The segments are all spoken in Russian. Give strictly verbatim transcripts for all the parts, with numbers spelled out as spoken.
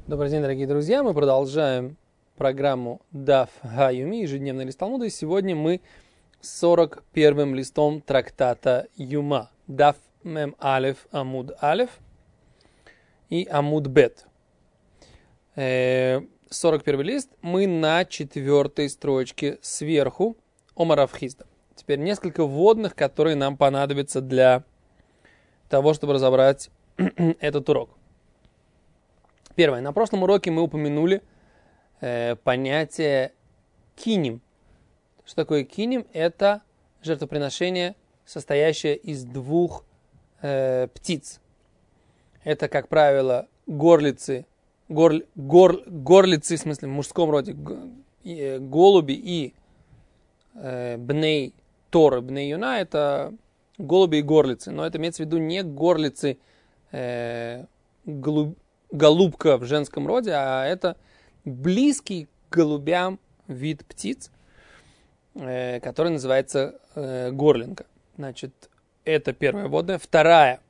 Добрый день, дорогие друзья. Мы продолжаем программу Даф Ха-Юми, ежедневный лист Талмуда. И сегодня мы с сорок первым листом трактата Юма. Даф Мем Алеф Амуд Алеф и Амуд Бет. сорок первый лист. Мы на четвертой строчке сверху Омар рав Хизда. Теперь несколько вводных, которые нам понадобятся для того, чтобы разобрать этот урок. Первое. На прошлом уроке мы упомянули э, понятие киним. Что такое киним? Это жертвоприношение, состоящее из двух э, птиц. Это, как правило, горлицы, гор, гор, горлицы, в смысле в мужском роде, э, голуби и э, бней Торы, бней Юна, это голуби и горлицы. Но это имеется в виду не горлицы э, голуб, голубка в женском роде, а это близкий к голубям вид птиц, э, который называется э, горлинка. Значит, это первая вводная. Вторая.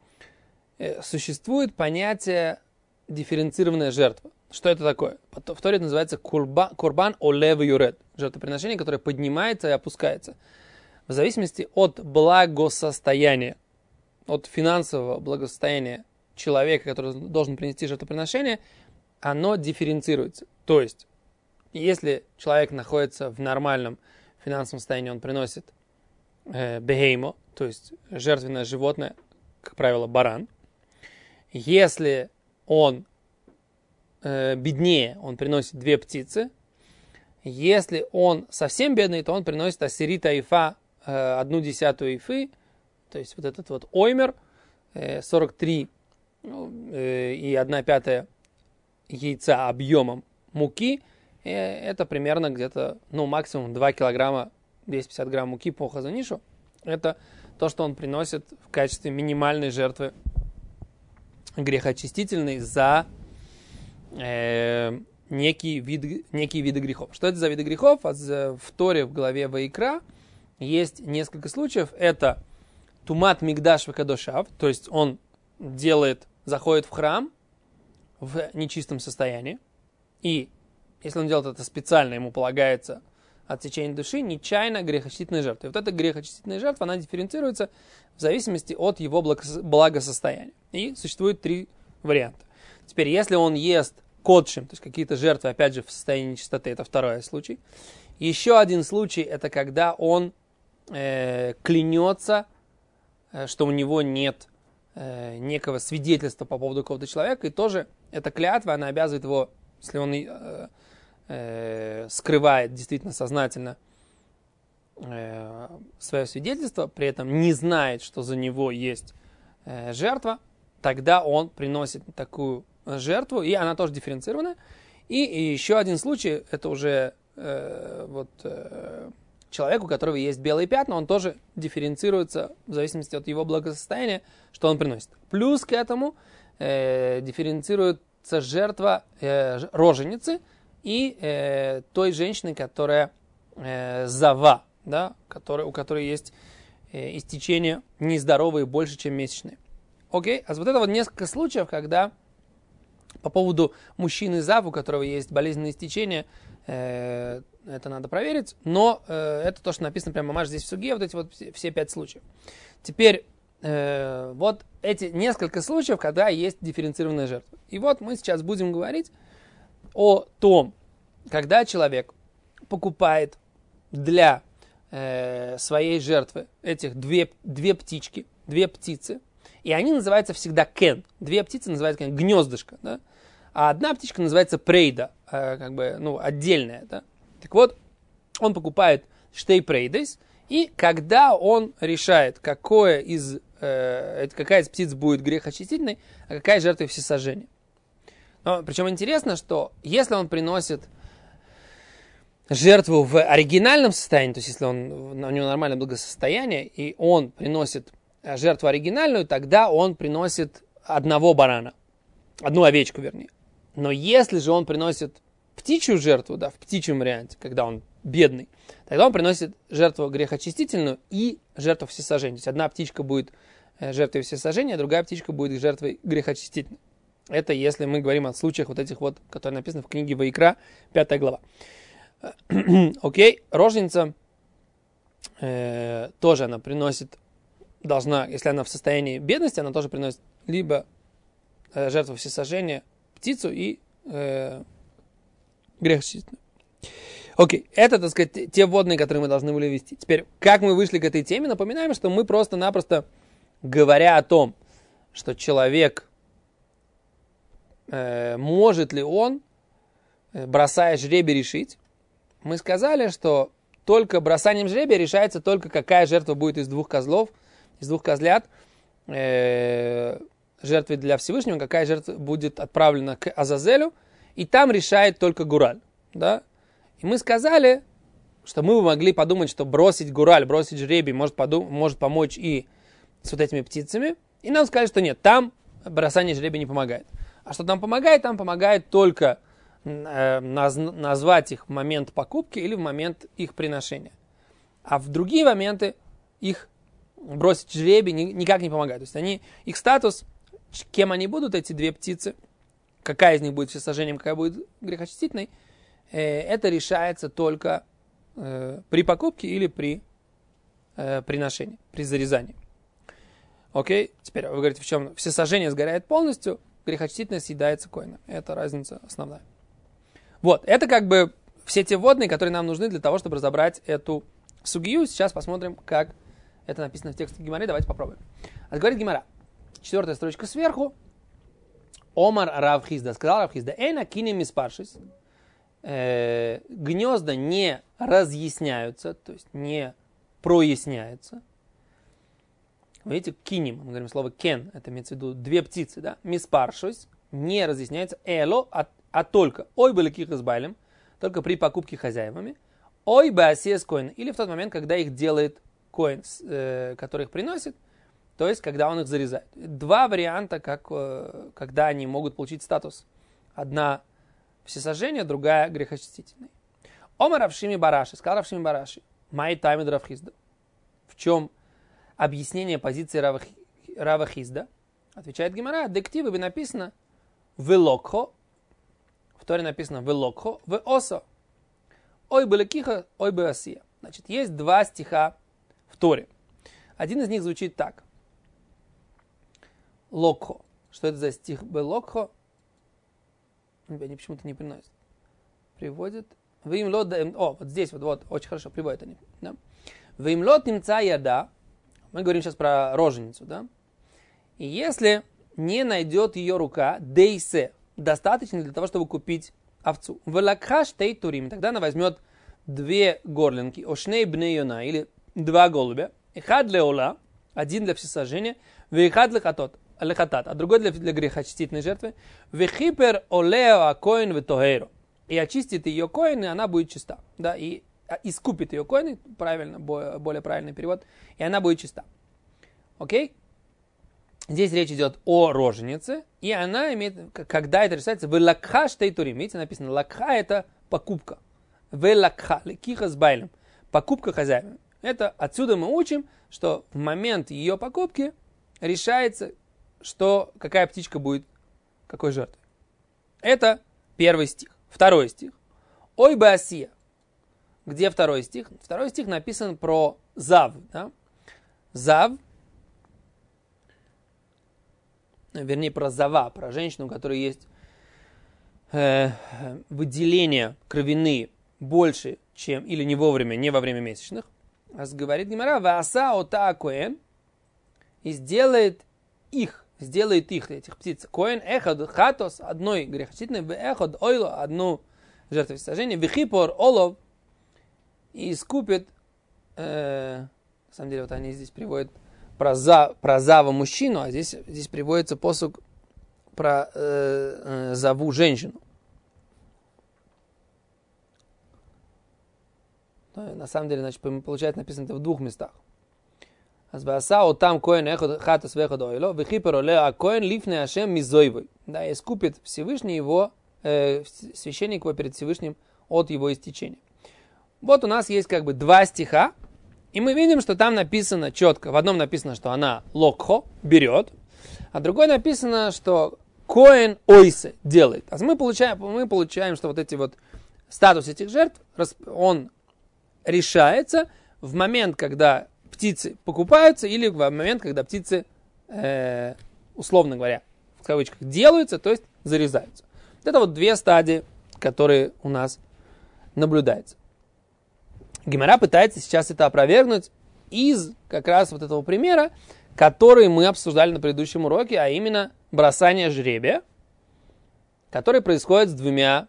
Э, существует понятие дифференцированная жертва. Что это такое? В Торе это называется курбан, курбан олев юред. Жертвоприношение, которое поднимается и опускается. В зависимости от благосостояния, от финансового благосостояния человека, который должен принести жертвоприношение, оно дифференцируется. То есть, если человек находится в нормальном финансовом состоянии, он приносит э, бехеймо, то есть жертвенное животное, как правило, баран. Если он э, беднее, он приносит две птицы. Если он совсем бедный, то он приносит асирита ифа, э, одну десятую ифы, то есть вот этот вот оймер, э, сорок три и одна пятая яйца объемом муки, это примерно где-то, ну, максимум два килограмма, двести пятьдесят грамм муки по хазанишу. Это то, что он приносит в качестве минимальной жертвы грехоочистительной за э, некие, вид, некие виды грехов. Что это за виды грехов? В Торе в главе Ваикра есть несколько случаев. Это тумат мигдаш векадошав, то есть он делает, заходит в храм в нечистом состоянии, и если он делает это специально, ему полагается отсечение души, нечаянно грехочистительная жертва. И вот эта грехочистительная жертва, она дифференцируется в зависимости от его благосостояния. И существует три варианта. Теперь, если он ест кодшим, то есть какие-то жертвы, опять же, в состоянии нечистоты, это второй случай. Еще один случай, это когда он э, клянется, э, что у него нет некого свидетельства по поводу какого-то человека, и тоже эта клятва, она обязывает его, если он э, э, скрывает действительно сознательно э, свое свидетельство, при этом не знает, что за него есть э, жертва, тогда он приносит такую жертву, и она тоже дифференцирована. И, и еще один случай, это уже э, вот, э, человек, у которого есть белые пятна, он тоже дифференцируется в зависимости от его благосостояния, что он приносит. Плюс к этому э, дифференцируется жертва э, роженицы и э, той женщины, которая э, зава, да, который, у которой есть э, истечение нездоровые больше, чем месячные. Окей, а вот это вот несколько случаев, когда по поводу мужчины зав, у которого есть болезненные истечения, э, это надо проверить, но э, это то, что написано прямо мамаш здесь в суге, вот эти вот все, все пять случаев. Теперь э, вот эти несколько случаев, когда есть дифференцированная жертва. И вот мы сейчас будем говорить о том, когда человек покупает для э, своей жертвы этих две, две птички, две птицы, и они называются всегда кен. Две птицы называются кен, гнездышко, да? А одна птичка называется прейда, э, как бы, ну, отдельная, да? Так вот, он покупает штей прейдес, и когда он решает, какое из, э, какая из птиц будет грехочистительной, а какая жертва всесожжения. Но, причем интересно, что если он приносит жертву в оригинальном состоянии, то есть если он, у него нормальное благосостояние, и он приносит жертву оригинальную, тогда он приносит одного барана, одну овечку, вернее. Но если же он приносит птичью жертву, да, в птичьем варианте, когда он бедный, тогда он приносит жертву грехочистительную и жертву всесожжения. То есть одна птичка будет жертвой всесожжения, а другая птичка будет жертвой грехочистительной. Это если мы говорим о случаях вот этих вот, которые написаны в книге Ваикра, пятая глава. Окей, роженица э, тоже она приносит, должна, если она в состоянии бедности, она тоже приносит либо э, жертву всесожжения, птицу и э, грех чистый. Окей, это, так сказать, те водные, которые мы должны были вести. Теперь, как мы вышли к этой теме, напоминаем, что мы просто-напросто, говоря о том, что человек, э, может ли он, э, бросая жребий, решить, мы сказали, что только бросанием жребия решается только, какая жертва будет из двух козлов, из двух козлят, э, жертвы для Всевышнего, какая жертва будет отправлена к Азазелю, и там решает только гураль. Да? И мы сказали, что мы бы могли подумать, что бросить гураль, бросить жребий может, подум- может помочь и с вот этими птицами. И нам сказали, что нет, там бросание жребия не помогает. А что там помогает? Там помогает только э, наз- назвать их в момент покупки или в момент их приношения. А в другие моменты их бросить жребий ни- никак не помогает. То есть они, их статус, кем они будут, эти две птицы, какая из них будет всесожжением, какая будет грехочистительной, э, это решается только э, при покупке или при э, приношении, при зарезании. Окей, теперь вы говорите, в чем всесожжение сгорает полностью, грехочистительность съедается коином. Это разница основная. Вот, это как бы все те вводные, которые нам нужны для того, чтобы разобрать эту сугию. Сейчас посмотрим, как это написано в тексте Гемары. Давайте попробуем. А говорит Гемара, четвертая строчка сверху. Омар Рав Хизда, сказал Рав Хизда, эйна кинем испаршись. Гнезда не разъясняются, то есть не проясняются. Видите, кинем, мы говорим слово кен, это имеется в виду две птицы, да, миспаршусь, не разъясняется, эло, а, а только, ой баликих избайлем, только при покупке хозяевами, ой баасиес коин, или в тот момент, когда их делает коин, э, который их приносит, то есть, когда он их зарезает. Два варианта, как, э, когда они могут получить статус. Одна всесожжение, другая грехочистительный. Омар Равшими Бараши, сказал Равшими Бараши, май таймед Рав Хизда. В чем объяснение позиции Рава, Рава Хизда? Отвечает Гемара, дективы бы написано велокхо, в Торе написано велокхо, в осо, ой белекиха, ой беасия. Значит, есть два стиха в Торе. Один из них звучит так. Локхо. Что это за стих белокхо? Они почему-то не приносят. Приводят. Вы им лот... О, вот здесь вот, вот, очень хорошо приводят они. Да? Вы им лот немца яда. Мы говорим сейчас про роженицу, да? И если не найдет ее рука, дейсе, достаточно для того, чтобы купить овцу. Велакхаш тей турим. Тогда она возьмет две горлинки, ошней бней йона, или два голубя. Эхад леола, один для всесожжения, вехад лехатот, лехатат, а другой для, для грехочистительной жертвы. Вехипер олео акоин ветохейро. И очистит ее коин, и она будет чиста. Да, и искупит ее коины, правильно, более правильный перевод, и она будет чиста. Окей? Здесь речь идет о роженице, и она имеет, когда это решается, в лакха штейтурим. Видите, написано, лакха это покупка. В лакха, лекиха с байлем. Покупка хозяина. Это отсюда мы учим, что в момент ее покупки решается, что какая птичка будет, какой жертвой. Это первый стих. Второй стих. Ой баасия. Где второй стих? Второй стих написан про зав. Да? Зав, вернее, про зава, про женщину, у которой есть э, выделения кровяные больше, чем, или не вовремя, не во время месячных. А говорит Гемара, вааса ота коэн, и сделает их, сделает их, этих птиц. Коэн эхад хатос, одной грехочистительной, в эхад ойло, одну жертву всесожжения, вихипор олов, и искупит, э, на самом деле, вот они здесь приводят про, за, про зава мужчину, а здесь, здесь приводится посук про э, э, заву женщину. Но, на самом деле, значит, получается написано это в двух местах. Азбаасао там коэн эхот хатас вехот ойло, вихипер олео а коэн лифне ашем мизойвой. Да, и искупит Всевышний его, э, священник его перед Всевышним от его истечения. Вот у нас есть как бы два стиха, и мы видим, что там написано четко. В одном написано, что она локхо, берет, а другой написано, что Коэн ойсе делает. А мы получаем, мы получаем, что вот эти вот статус этих жертв, он решается в момент, когда птицы покупаются, или в момент, когда птицы, э, условно говоря, в кавычках, делаются, то есть зарезаются. Вот это вот две стадии, которые у нас наблюдаются. Гемара пытается сейчас это опровергнуть из как раз вот этого примера, который мы обсуждали на предыдущем уроке, а именно бросание жребия, который происходит с двумя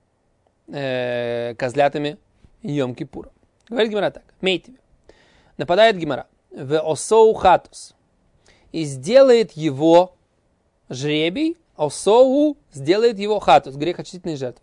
э, козлятами Йом-Кипура. Говорит Гемара так. Мейтиве. Нападает Гемара. В осоу хатус. И сделает его жребий. Осоу сделает его хатус. Грех очистительной жертвы.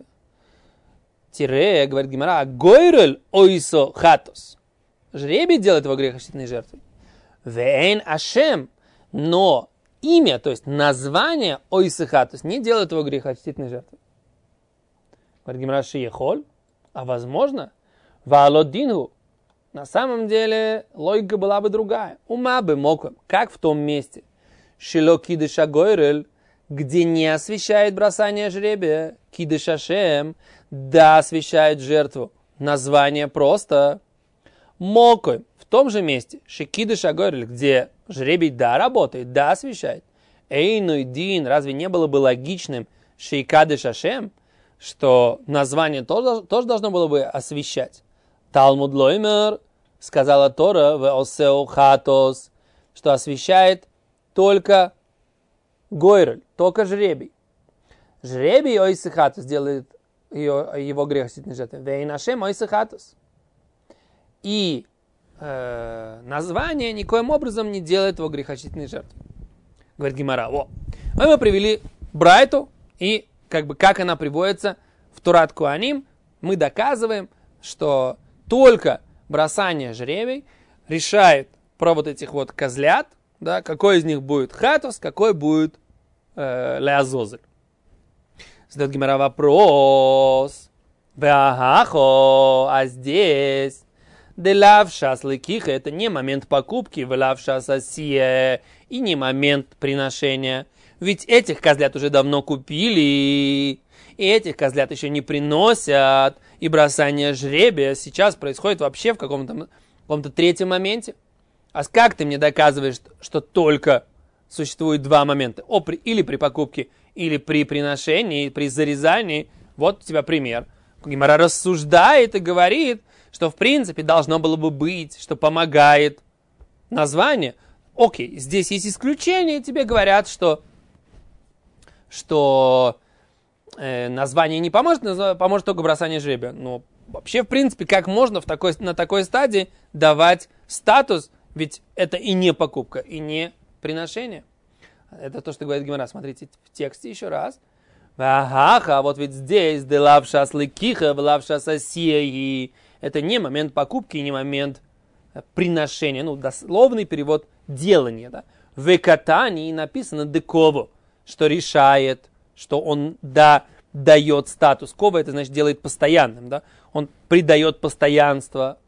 Тире, говорит Гемара. Гойрель ойсо хатус. Жребий делает его грех очистительной жертвой. Вейн ашем. Но имя, то есть название ойсо хатус не делает его грех очистительной жертвой. Говорит Гемара шиехоль. А возможно, ваалодингу. На самом деле логика была бы другая. Ума бы мог, как в том месте, шило кидыша гойрель, где не освящает бросание жребия, кидыша шем, да освящает жертву. Название просто. Мокой, в том же месте, шикидыша гойрель, где жребий да работает, да освящает. Эйну дин, разве не было бы логичным шейкадыша шем, что название тоже, тоже должно было бы освещать? Талмуд лоймер, сказала Тора, в осеу хатос, что освещает только гойрель, только жребий. Жребий ойсе хатос делает ее, его грех очистительной жертвой. Вейнашем ойсе хатос. И э, название никоим образом не делает его грех очистительной жертвой. Говорит Гемара. О, мы привели Брайту, и как бы как она приводится в Торат Коаним, мы доказываем, что только бросание жребий решает про вот этих вот козлят, да, какой из них будет хатус, какой будет э, леазозель. Задает Гемара вопрос. Вахахо, а здесь делавшас ликиха, это не момент покупки, велавшас асия, и не момент приношения. Ведь этих козлят уже давно купили, и этих козлят еще не приносят, и бросание жребия сейчас происходит вообще в каком-то, в каком-то третьем моменте. А как ты мне доказываешь, что только существует два момента? О, при, или при покупке, или при приношении, при зарезании. Вот у тебя пример. Гемара рассуждает и говорит, что в принципе должно было бы быть, что помогает название. Окей, здесь есть исключение, тебе говорят, что, что э, название не поможет, поможет только бросание жребия. Но вообще, в принципе, как можно в такой, на такой стадии давать статус, ведь это и не покупка, и не приношение. Это то, что говорит Гемара. Смотрите в тексте еще раз. Аха, вот ведь здесь делавшас ликиха, велавшас асия. Это не момент покупки, не момент приношения. Ну, дословный перевод делания. Да? В катании написано деково, что решает, что он да, дает статус. Кова это значит делает постоянным. Да? Он придает постоянство.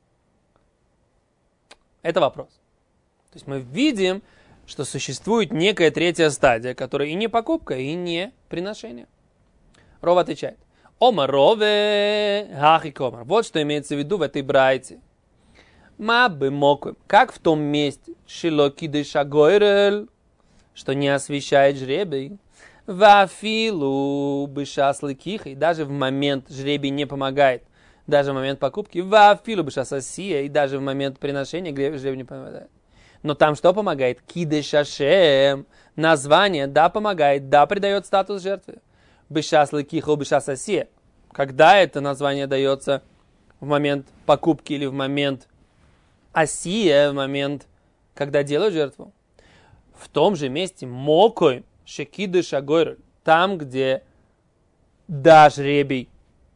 Это вопрос. То есть мы видим, что существует некая третья стадия, которая и не покупка, и не приношение. Ров отвечает. Омар рове хахи комар. Вот что имеется в виду в этой брайте. Ма бы мокуем. Как в том месте. Шило кидыша гойрель. Что не освещает жребий. Вафилу бышас ликиха. И даже в момент жребий не помогает. Даже в момент покупки. Вафилу бышас асия. И даже в момент приношения жребий не помогает. Но там что помогает? Кидыш ашем. Название, да, помогает, да, придает статус жертвы. Бешас ликиха, бешас асия. Когда это название дается? В момент покупки или в момент асия, в момент, когда делают жертву? В том же месте мокой, шекидыш агойр, там, где да, жребий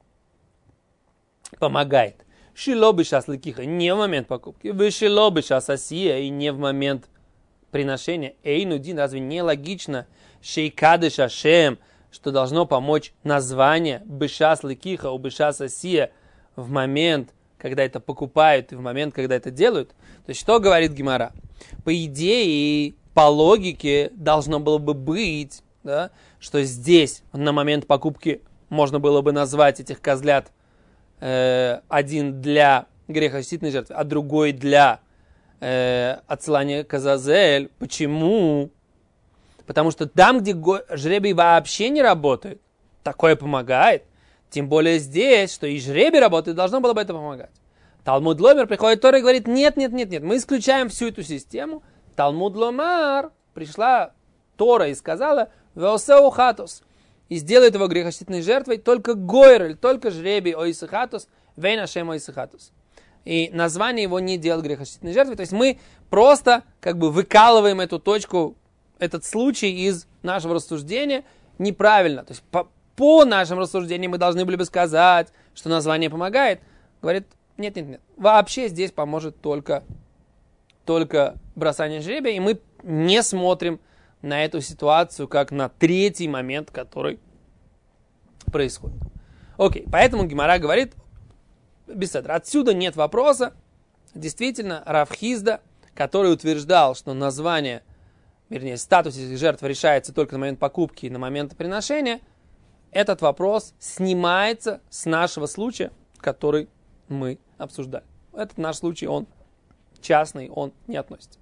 помогает. Шило бешас ликиха, не в момент покупки. Вышило бешас асия, и не в момент приношения. Эйнудин, разве не логично? Шейкадыш ашем, что должно помочь название бешас ликиха у бешас асия в момент, когда это покупают, и в момент, когда это делают. То есть, что говорит Гемара? По идее, по логике, должно было бы быть да, что здесь на момент покупки можно было бы назвать этих козлят э, один для грехочистительной жертвы, а другой для э, отсылания к Азазель. Почему? Потому что там, где го- жребий вообще не работает, такое помогает. Тем более здесь, что и жребий работает, должно было бы это помогать. Талмуд Ломер приходит Тора и говорит, нет, нет, нет, нет, мы исключаем всю эту систему. Талмуд Ломар, пришла Тора и сказала, «Веосеу хатус», и сделает его грехочистительной жертвой только гойрель, только жребий ойсахатус, вейнашем ойсахатус. И название его не делает грехочистительной жертвой. То есть мы просто как бы выкалываем эту точку, этот случай из нашего рассуждения неправильно. То есть по, по нашим рассуждениям мы должны были бы сказать, что название помогает. Говорит, нет, нет, нет. Вообще здесь поможет только, только бросание жребия, и мы не смотрим на эту ситуацию как на третий момент, который происходит. Окей, поэтому Гемара говорит, беседра, отсюда нет вопроса. Действительно, Рав Хизда, который утверждал, что название, вернее, статус этих жертв решается только на момент покупки и на момент приношения, этот вопрос снимается с нашего случая, который мы обсуждали. Этот наш случай, он частный, он не относится.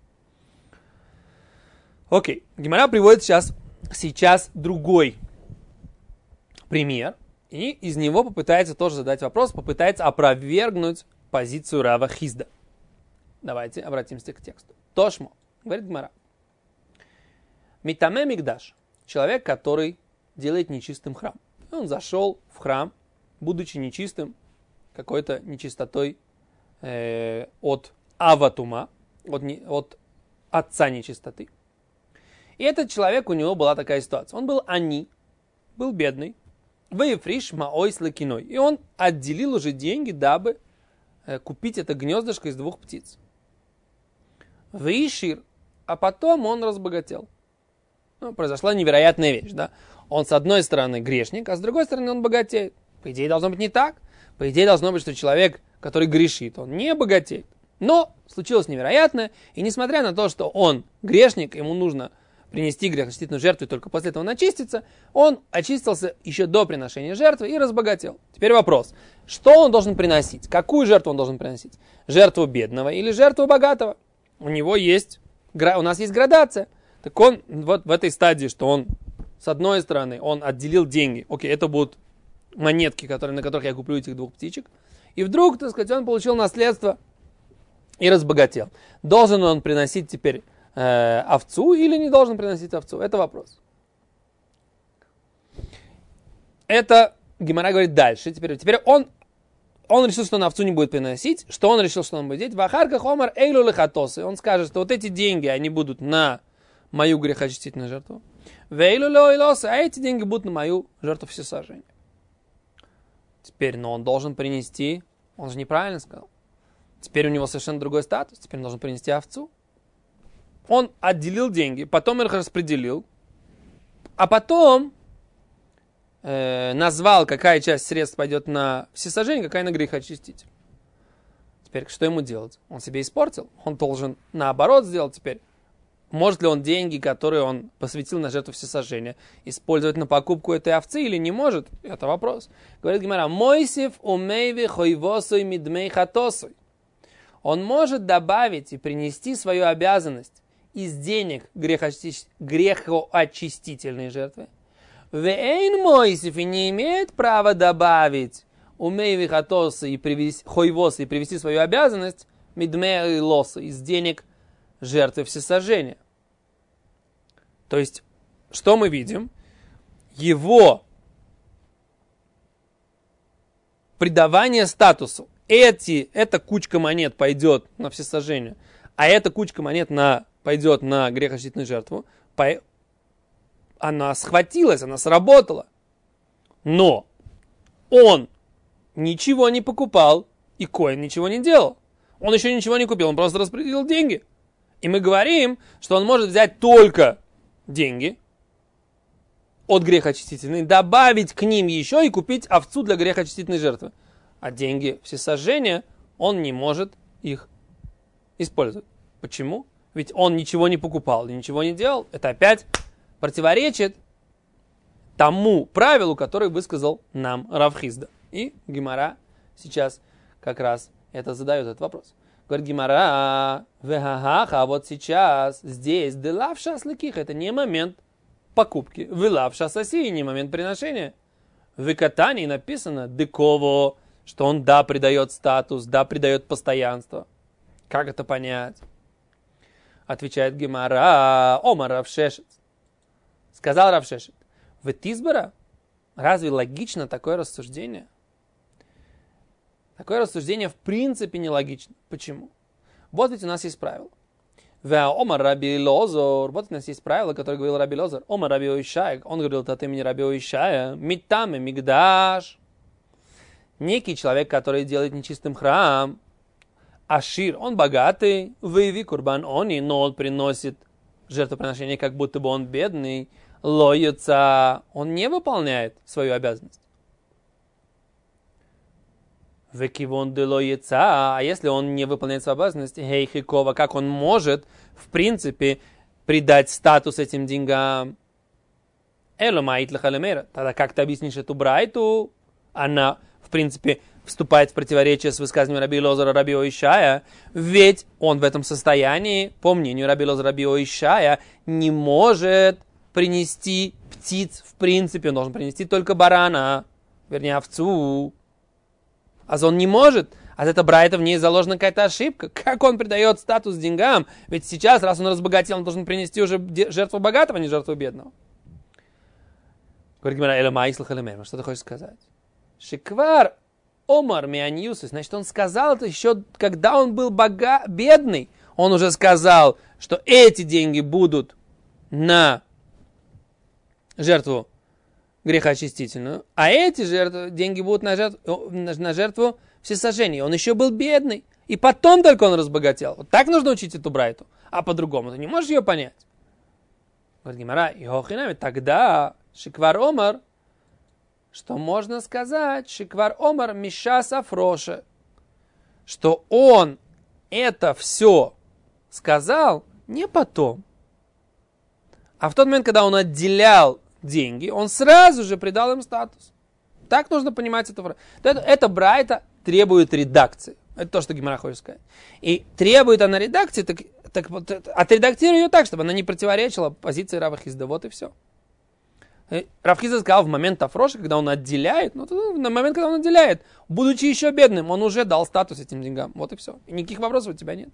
Окей, Гемара приводит сейчас, сейчас другой пример, и из него попытается тоже задать вопрос, попытается опровергнуть позицию Рава Хизда. Давайте обратимся к тексту. Тошмо, говорит Гемара. Митаме мигдаш, человек, который делает нечистым храм. Он зашел в храм, будучи нечистым, какой-то нечистотой э, от аватума, от, не, от отца нечистоты. И этот человек, у него была такая ситуация. Он был ани, был бедный, вейфриш маойс лакиной. И он отделил уже деньги, дабы э, купить это гнездышко из двух птиц. Вейшир, а потом он разбогател. Ну, произошла невероятная вещь, да. Он с одной стороны грешник, а с другой стороны он богатеет. По идее должно быть не так. По идее должно быть, что человек, который грешит, он не богатеет. Но случилось невероятное, и несмотря на то, что он грешник, ему нужно принести грехочистительную жертву и только после этого он очистится, он очистился еще до приношения жертвы и разбогател. Теперь вопрос, что он должен приносить? Какую жертву он должен приносить? Жертву бедного или жертву богатого? У него есть, у нас есть градация. Так он вот в этой стадии, что он с одной стороны, он отделил деньги. Окей, это будут монетки, которые, на которых я куплю этих двух птичек. И вдруг, так сказать, он получил наследство и разбогател. Должен он приносить теперь э, овцу или не должен приносить овцу? Это вопрос. Это Гемара говорит дальше. Теперь, теперь он, он решил, что он овцу не будет приносить. Что он решил, что он будет делать? Вахарка хомар эйлу лехатосы. Он скажет, что вот эти деньги, они будут на мою грехочистительную жертву. Вейлу лейлосы, а эти деньги будут на мою жертву всесожжения. Теперь, но он должен принести, он же неправильно сказал. Теперь у него совершенно другой статус, теперь он должен принести овцу. Он отделил деньги, потом их распределил, а потом э, назвал, какая часть средств пойдет на всесожжение, какая на грехочиститель. Теперь что ему делать? Он себе испортил, он должен наоборот сделать теперь. Может ли он деньги, которые он посвятил на жертву всесожжения, использовать на покупку этой овцы или не может? Это вопрос. Говорит Гемара, Мойсев умейви хойвосой мидмей хатосой. Он может добавить и принести свою обязанность из денег грехоочи... грехоочистительной жертвы. Вейн Мойсев и не имеет права добавить умейви хатосой и привести хойвосой и привести свою обязанность мидмей лоса из денег жертвы всесожжения. То есть, что мы видим? Его придавание статусу. Эти, эта кучка монет пойдет на всесожжение, а эта кучка монет на, пойдет на грехочистительную жертву. По, она схватилась, она сработала. Но он ничего не покупал, и Коэн ничего не делал. Он еще ничего не купил, он просто распределил деньги. И мы говорим, что он может взять только деньги от грехочистительной, добавить к ним еще и купить овцу для грехочистительной жертвы. А деньги всесожжения он не может их использовать. Почему? Ведь он ничего не покупал, ничего не делал. Это опять противоречит тому правилу, которое высказал нам Рав Хизда. И Гемара сейчас как раз это задает этот вопрос. Говорит Гемара, вехахаха, вот сейчас здесь делавша слыких, это не момент покупки, вылавша соси, не момент приношения. В катании написано деково, что он да придает статус, да придает постоянство. Как это понять? Отвечает Гемара, Омар Равшешет. Сказал Равшешет, в Тизбара разве логично такое рассуждение? Такое рассуждение в принципе нелогично. Почему? Вот ведь у нас есть правило. Омар Раби Лозор. Вот у нас есть правило, которое говорил Раби Лозор. Омар Раби Оишай. Он говорил от имени Раби Оишая. Митаме мигдаш. Некий человек, который делает нечистым храм. Ашир. Он богатый. Выяви курбан они. Но он приносит жертвоприношение, как будто бы он бедный. Лоется. Он не выполняет свою обязанность. Векивон дело яйца, а если он не выполняет свою обязанность, хейхикова, как он может, в принципе, придать статус этим деньгам? Эломаит лахалемера. Тогда как ты объяснишь эту брайту? Она, в принципе, вступает в противоречие с высказыванием Раби Лозера Раби Оишая, ведь он в этом состоянии, по мнению Раби Лозера Раби Оишая, не может принести птиц, в принципе, он должен принести только барана, вернее, овцу. А он не может, а это брайта, в ней заложена какая-то ошибка. Как он придает статус деньгам? Ведь сейчас, раз он разбогател, он должен принести уже жертву богатого, а не жертву бедного. Говорит Гемара, элемаислах элемер. Что ты хочешь сказать? Шиквар омар мианьюсус. Значит, он сказал это еще, когда он был бога... бедный. Он уже сказал, что эти деньги будут на жертву грехоочистительную, а эти жертвы, деньги будут на жертву, на жертву всесожжения. Он еще был бедный, и потом только он разбогател. Вот так нужно учить эту брайту, а по-другому ты не можешь ее понять. Говорит Гемара, Йохинами, тогда шиквар омар, что можно сказать, шиквар омар миша сафроше, что он это все сказал не потом, а в тот момент, когда он отделял деньги, он сразу же придал им статус. Так нужно понимать это. Это, это брайта требует редакции. Это то, что Гемара хочет сказать. И требует она редакции, так, так отредактируй ее так, чтобы она не противоречила позиции Рава Хизда. Вот и все. Рав Хизда сказал в момент Афроша, когда он отделяет, ну, на момент, когда он отделяет, будучи еще бедным, он уже дал статус этим деньгам. Вот и все. И никаких вопросов у тебя нет.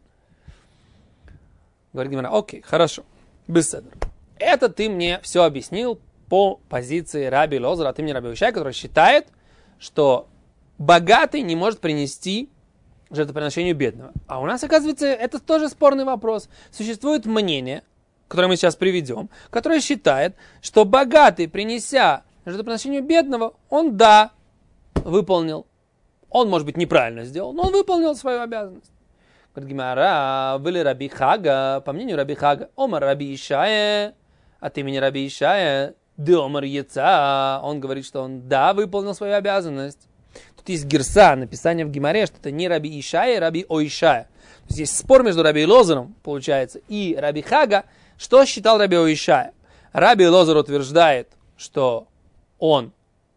Говорит Гемара, окей, хорошо, беседер. Это ты мне все объяснил по позиции Раби Лозера от имени Раби Оишая, который считает, что богатый не может принести жертвоприношению бедного. А у нас, оказывается, это тоже спорный вопрос. Существует мнение, которое мы сейчас приведем, которое считает, что богатый, принеся жертвоприношению бедного, он, да, выполнил. Он, может быть, неправильно сделал, но он выполнил свою обязанность. Говорит Гемара, были Раби Хага, по мнению Раби Хага, Омар Раби Ишая, от имени Раби Ишая, Деомар Яца, он говорит, что он, да, выполнил свою обязанность. Тут есть гирса, написание в Гемаре, что это не Раби Ишая, а Раби Оишая. То есть есть спор между Раби Лозером, получается, и Раби Хага, что считал Раби Оишая. Раби Лозер утверждает, что он,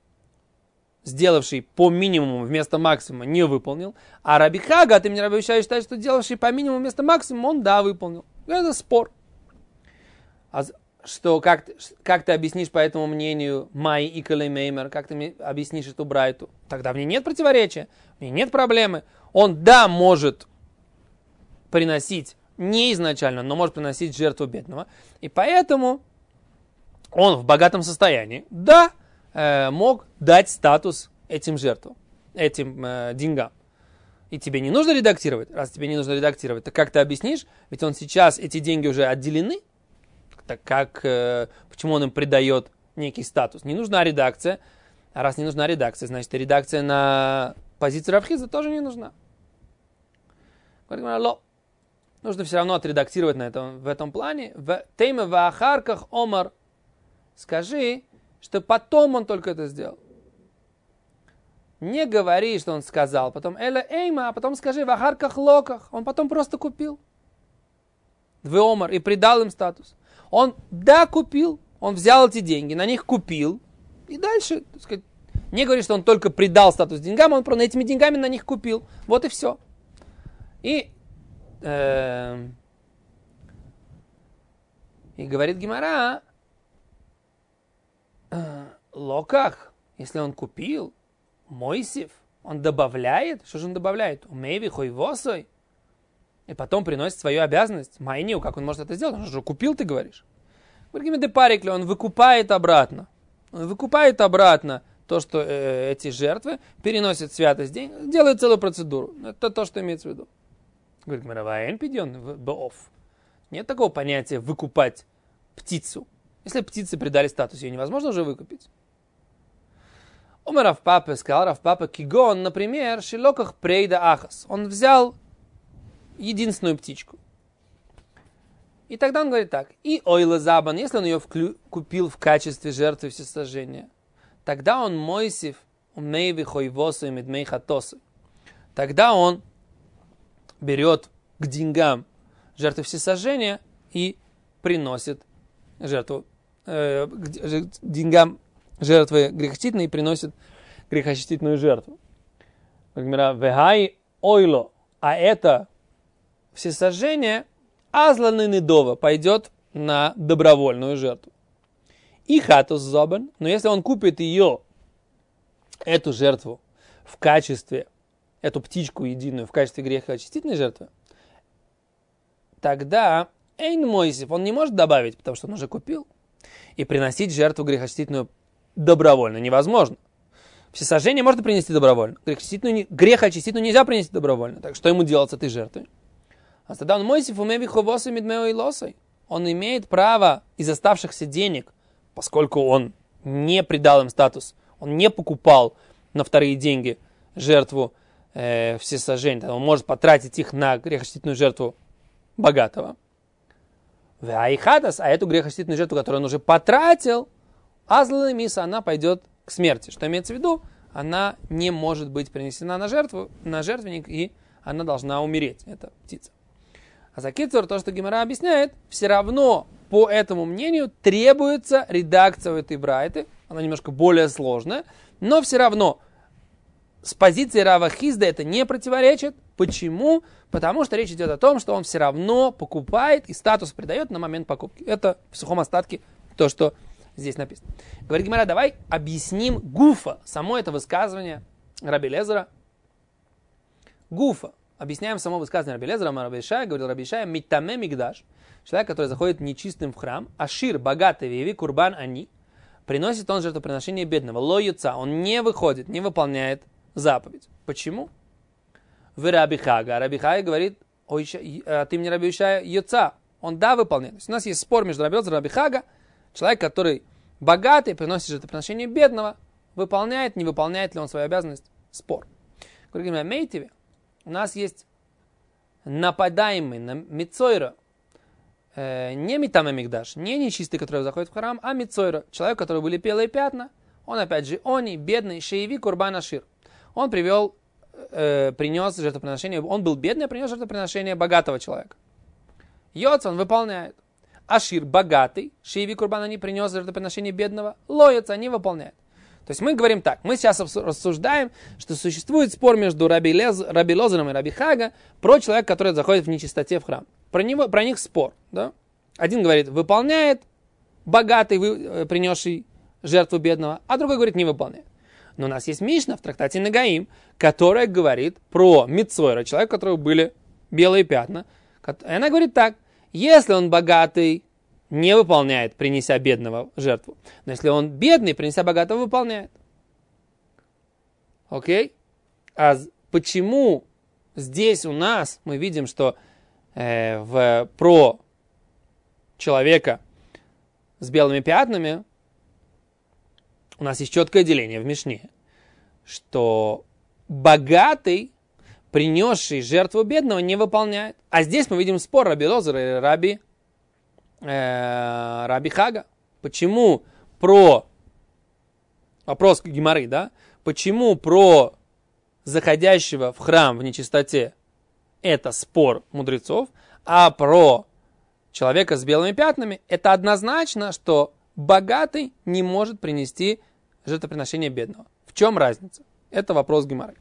сделавший по минимуму вместо максимума, не выполнил, а Раби Хага от имени Раби Оишая считает, что делавший по минимуму вместо максимума, он, да, выполнил. Это спор. А что, как, как ты объяснишь по этому мнению Май и Калеймеймер, как ты объяснишь эту брайту? Тогда в ней нет противоречия, в ней нет проблемы. Он, да, может приносить, не изначально, но может приносить жертву бедного. И поэтому он в богатом состоянии, да, э, мог дать статус этим жертвам, этим э, деньгам. И тебе не нужно редактировать. Раз тебе не нужно редактировать, то как ты объяснишь? Ведь он сейчас, эти деньги уже отделены. Так как, э, почему он им придает некий статус? Не нужна редакция. А раз не нужна редакция, значит, редакция на позицию Рав Хизда тоже не нужна. Нужно все равно отредактировать на этом, в этом плане. В тейме ваахарках омар. Скажи, что потом он только это сделал. Не говори, что он сказал. Потом эла эйма, а потом скажи ваахарках локах. Он потом просто купил. В омар и придал им статус. Он, да, купил, он взял эти деньги, на них купил, И дальше, так сказать, не говорит, что он только придал статус деньгам, он просто этими деньгами на них купил. Вот и все. И, э, и говорит Гемара, э, локах, если он купил, Мойсев, он добавляет, что же он добавляет? Умейви хойвосой. И потом приносит свою обязанность. Майниу, как он может это сделать? Он же купил, ты говоришь. Он выкупает обратно. Он выкупает обратно то, что э, эти жертвы переносят святость день, делает целую процедуру. Это то, что имеется в виду. Говорит, мировая пидьон бооф. Нет такого понятия выкупать птицу. Если птице придали статус, ее невозможно уже выкупить. Омар Равпапа сказал, Равпапа кигон, например, шилоках прейда ахас. Он взял единственную птичку. И тогда он говорит так. И ойла забан, если он ее вклю- купил в качестве жертвы всесожжения, тогда он мойсив умейви хойвосу и медмей хатосы. Тогда он берет к деньгам жертвы всесожжения и приносит жертву, э, к деньгам жертвы грехочистительной и приносит грехочистительную жертву. Вехай ойло, а это всесожжение азланы недова пойдет на добровольную жертву. И хатус зобан, но если он купит ее, эту жертву, в качестве, эту птичку единую, в качестве грехоочистительной жертвы, тогда эйн мойсев, он не может добавить, потому что он уже купил, и приносить жертву грехоочистительную добровольно невозможно. Всесожжение можно принести добровольно, грехоочистительную, грехоочистительную нельзя принести добровольно. Так что ему делать с этой жертвой? А тогда он мойсев умеви ховосой медмео и лосой. Он имеет право из оставшихся денег, поскольку он не придал им статус, он не покупал на вторые деньги жертву э, всесожжения, он может потратить их на грехочистительную жертву богатого. А эту грехочистительную жертву, которую он уже потратил, азлана миса, она пойдет к смерти. Что имеется в виду? Она не может быть принесена на жертву, на жертвенник, и она должна умереть, эта птица. А за кицур, то, что Гемара объясняет, все равно, по этому мнению, требуется редакция этой брайты. Она немножко более сложная, но все равно с позиции Рава Хизда это не противоречит. Почему? Потому что речь идет о том, что он все равно покупает и статус придает на момент покупки. Это в сухом остатке то, что здесь написано. Говорит Гемара, давай объясним гуфа, само это высказывание Раби Лезера. Гуфа. Объясняем само высказывание Раби Лезера, Раби Ишая, говорил Раби Ишая, митаме мигдаш, человек, который заходит нечистым в храм, ашир, богатый, веви, курбан, они, приносит он жертвоприношение бедного, ло юца, он не выходит, не выполняет заповедь. Почему? В Раби Хага. Раби Хага говорит, ой, ты мне Раби Ишая, юца, он да выполняет. То есть у нас есть спор между Раби Лезером и Раби Хага, человек, который богатый, приносит жертвоприношение бедного, выполняет, не выполняет ли он свою обязанность, спор. Говорит, мейтиве, у нас есть нападаемый на Мицойра, э, не Митаме Мигдаш, не нечистый, который заходит в храм, а Мицойра, человек, у которого были белые пятна, он опять же, они, бедный, шееви, курбан ашир. Он привел, э, принес жертвоприношение, он был бедный, а принес жертвоприношение богатого человека. Йоц он выполняет. Ашир богатый, шееви, курбан они принес жертвоприношение бедного, лоец они выполняют. То есть мы говорим так, мы сейчас рассуждаем, что существует спор между Раби, Лез, Раби Лозером и Раби Хага про человека, который заходит в нечистоте в храм. Про, него, про них спор. Да? Один говорит, выполняет богатый, вы, принесший жертву бедного, а другой говорит, не выполняет. Но у нас есть Мишна в трактате Нагаим, которая говорит про Мицойра, человека, у которого были белые пятна. И она говорит так, если он богатый, не выполняет, принеся бедного жертву. Но если он бедный, принеся богатого, выполняет. Окей? А почему здесь у нас мы видим, что э, в, про человека с белыми пятнами у нас есть четкое деление в Мишне, что богатый, принесший жертву бедного, не выполняет. А здесь мы видим спор Раби Лозера и Раби Раби Хага. Почему про вопрос Гемары, да? Почему про заходящего в храм в нечистоте это спор мудрецов, а про человека с белыми пятнами это однозначно, что богатый не может принести жертвоприношение бедного. В чем разница? Это вопрос Гемары.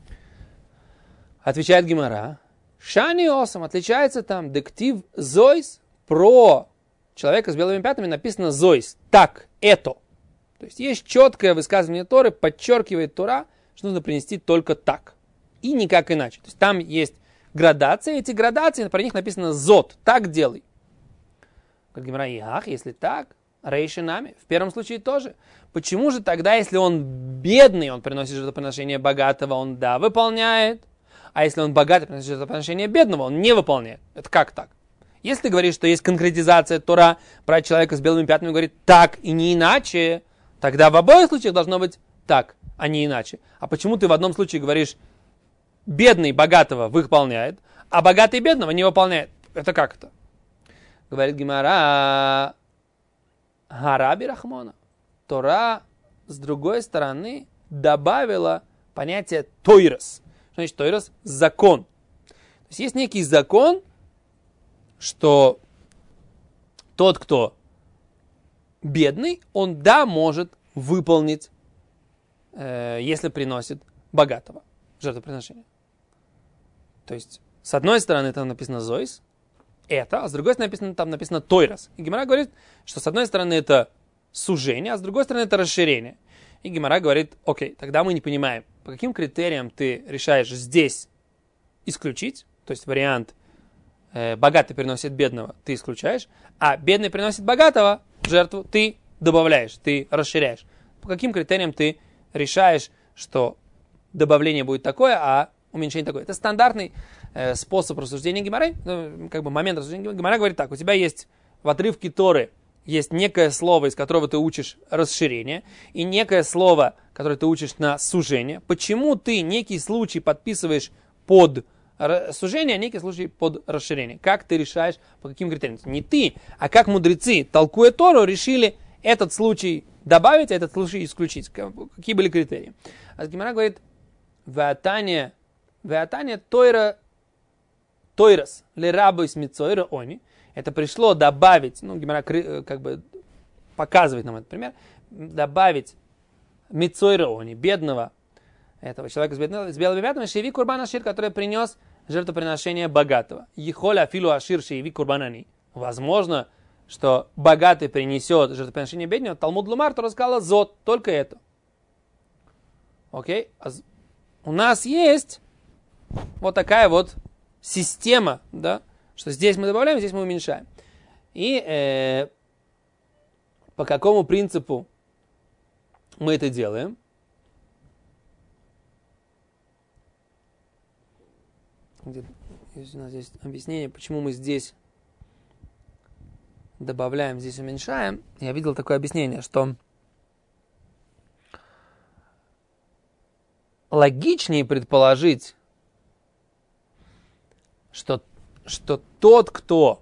Отвечает Гемара. Шани осам отличается там дектив зойс, про человека с белыми пятнами написано зойс. Так, это. То есть есть четкое высказывание Торы, подчеркивает Тора, что нужно принести только так. И никак иначе. То есть там есть градации, эти градации, про них написано зот. Так делай. Говорит Гемара, ах, если так, рейши нами. В первом случае тоже. Почему же тогда, если он бедный, он приносит жертвоприношение богатого, он да, выполняет. А если он богатый, приносит жертвоприношение бедного, он не выполняет. Это как так? Если ты говоришь, что есть конкретизация Тора про человека с белыми пятнами, говорит так и не иначе, тогда в обоих случаях должно быть так, а не иначе. А почему ты в одном случае говоришь, бедный богатого выполняет, а богатый бедного не выполняет? Это как это? Говорит Гемара, Хараби Рахмона. Тора, с другой стороны, добавила понятие тойрос. Что значит тойрос? Закон. То есть есть некий закон, что тот, кто бедный, он да может выполнить, э, если приносит богатого жертвоприношение. То есть, с одной стороны, там написано зоис, это, а с другой стороны, написано, там написано тойрос. И Гемара говорит, что с одной стороны это сужение, а с другой стороны это расширение. И Гемара говорит, окей, тогда мы не понимаем, по каким критериям ты решаешь здесь исключить, то есть вариант э, богатый приносит бедного, ты исключаешь, а бедный приносит богатого жертву, ты добавляешь, ты расширяешь. По каким критериям ты решаешь, что добавление будет такое, а уменьшение такое? Это стандартный э, способ рассуждения Гемары, ну, как бы момент рассуждения Гемары говорит так, у тебя есть в отрывке Торы есть некое слово, из которого ты учишь расширение, и некое слово, которое ты учишь на сужение. Почему ты некий случай подписываешь под сужение, а некий случай под расширение? Как ты решаешь, по каким критериям? Не ты, а как мудрецы, толкуя Тору, решили этот случай добавить, а этот случай исключить. Какие были критерии? А Гемара говорит, «Веатане, веатане тойра, тойрас, лерабу смицойра они». Это пришло добавить, ну, Гемара как бы показывает нам этот пример, добавить мицойра они, бедного, этого человека с, бедного, с белыми пятнами, шеви курбан ашир, который принес жертвоприношение богатого. Ехоля филу ашир шеви курбанани. Возможно, что богатый принесет жертвоприношение бедного. Талмуд Лумар, то рассказала зот, только это. Окей? У нас есть вот такая вот система, да, что здесь мы добавляем, здесь мы уменьшаем. И э, по какому принципу мы это делаем? Есть у нас здесь объяснение, почему мы здесь добавляем, здесь уменьшаем. Я видел такое объяснение, что логичнее предположить, что, что тот, кто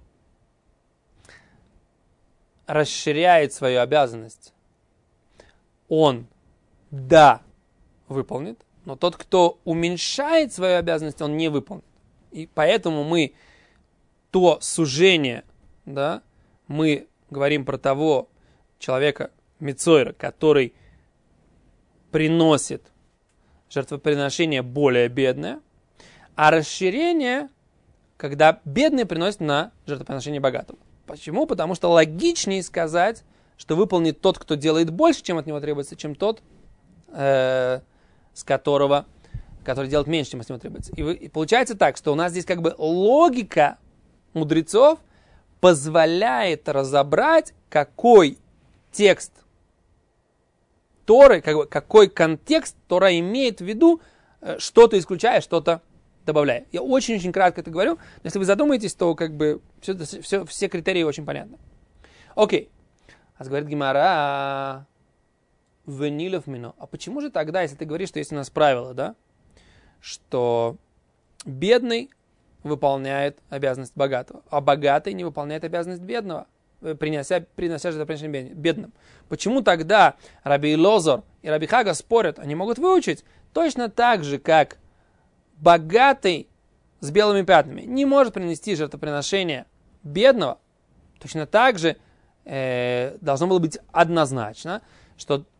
расширяет свою обязанность, он, да, выполнит, но тот, кто уменьшает свою обязанность, он не выполнит. И поэтому мы то сужение, да, мы говорим про того человека, мицойра, который приносит жертвоприношение более бедное, а расширение, когда бедный приносит на жертвоприношение богатого. Почему? Потому что логичнее сказать, что выполнит тот, кто делает больше, чем от него требуется, чем тот, э, с которого, который делает меньше, чем от него требуется. И, вы, и получается так, что у нас здесь как бы логика мудрецов позволяет разобрать, какой текст Торы, как бы, какой контекст Тора имеет в виду, что-то исключая, что-то добавляя. Я очень-очень кратко это говорю, но если вы задумаетесь, то как бы все, все, все критерии очень понятны. Окей. А говорит Гемара, венилов мино. А почему же тогда, если ты говоришь, что есть у нас правило, да, что бедный выполняет обязанность богатого, а богатый не выполняет обязанность бедного, принося, принося жертвоприношение бедным. Почему тогда Раби Лозор и Раби Хага спорят, они могут выучить точно так же, как богатый с белыми пятнами не может принести жертвоприношение бедного, точно так же э, должно было быть однозначно, что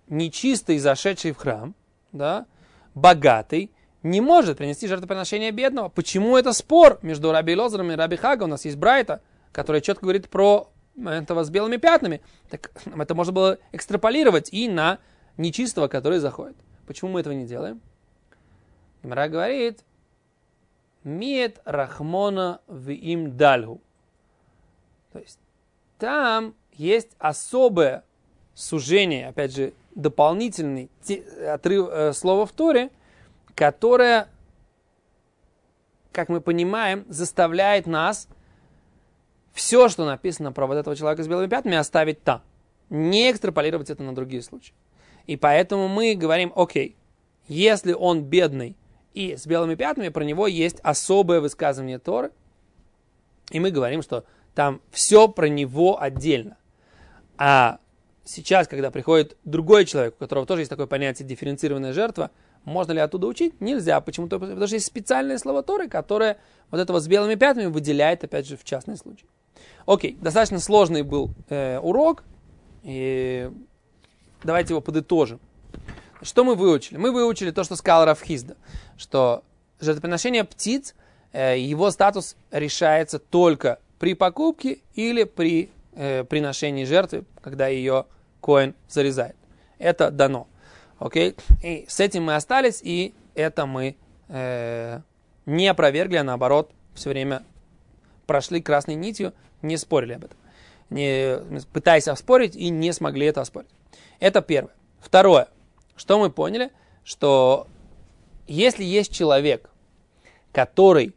нечистый, зашедший в храм, да, богатый, не может принести жертвоприношение бедного. Почему это спор между Раби Элозером и Раби Хага? У нас есть Брайта, которая четко говорит про этого с белыми пятнами. Так это можно было экстраполировать и на нечистого, который заходит. Почему мы этого не делаем? Гемара говорит: «Миет рахмона в им дальгу». То есть там есть особое сужение, опять же, дополнительный отрыв э, слова в Торе, которое, как мы понимаем, заставляет нас все, что написано про вот этого человека с белыми пятнами, оставить там. Не экстраполировать это на другие случаи. И поэтому мы говорим: окей, если он бедный и с белыми пятнами, про него есть особое высказывание Торы, и мы говорим, что там все про него отдельно. А сейчас, когда приходит другой человек, у которого тоже есть такое понятие дифференцированная жертва, можно ли оттуда учить? Нельзя. Почему? Потому что есть специальное слово Торы, которое вот этого с белыми пятнами выделяет, опять же, в частный случай. Окей, достаточно сложный был э, урок, и давайте его подытожим. Что мы выучили? Мы выучили то, что сказал Рав Хизда, что жертвоприношение птиц, э, его статус решается только при покупке или при э, приношении жертвы, когда ее коэн зарезает. Это дано. Окей? И с этим мы остались, и это мы э, не опровергли, а наоборот, все время прошли красной нитью, не спорили об этом. Не, пытаясь оспорить и не смогли это оспорить. Это первое. Второе. Что мы поняли? Что если есть человек, который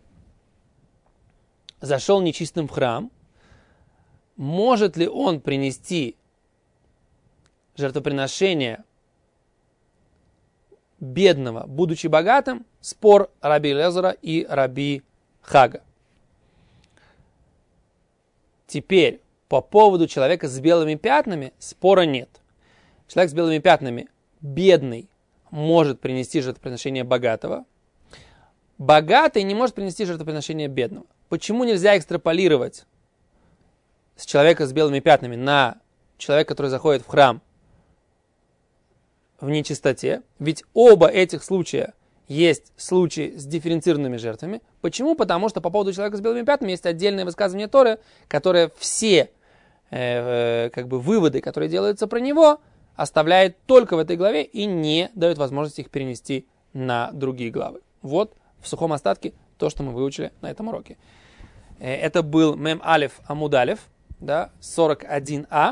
зашел нечистым в храм, может ли он принести жертвоприношение бедного, будучи богатым? Спор Раби Элиэзера и Раби Хага. Теперь, по поводу человека с белыми пятнами спора нет. Человек с белыми пятнами, бедный, может принести жертвоприношение богатого. Богатый не может принести жертвоприношение бедного. Почему нельзя экстраполировать с человека с белыми пятнами на человека, который заходит в храм в нечистоте? Ведь оба этих случая есть случаи с дифференцированными жертвами. Почему? Потому что по поводу человека с белыми пятнами есть отдельное высказывание Торы, которое все э, э, как бы выводы, которые делаются про него, оставляет только в этой главе и не дает возможности их перенести на другие главы. Вот в сухом остатке то, что мы выучили на этом уроке. Это был Мем Алеф Амуд Алеф, да, сорок один а.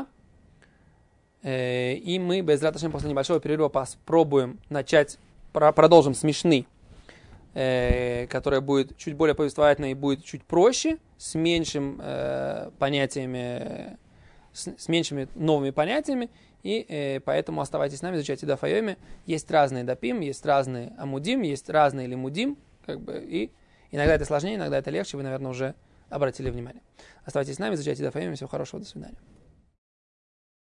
И мы, Бе'эзрат Ашем, после небольшого перерыва попробуем начать, продолжим с Мишны, которая будет чуть более повествовательной и будет чуть проще, с меньшим понятиями, с меньшими новыми понятиями. И э, поэтому оставайтесь с нами, изучайте Даф Йоми. Есть разные дапим, есть разные амудим, есть разные лимудим. Как бы, и иногда это сложнее, иногда это легче. Вы, наверное, уже обратили внимание. Оставайтесь с нами, изучайте Даф Йоми. Всего хорошего, до свидания.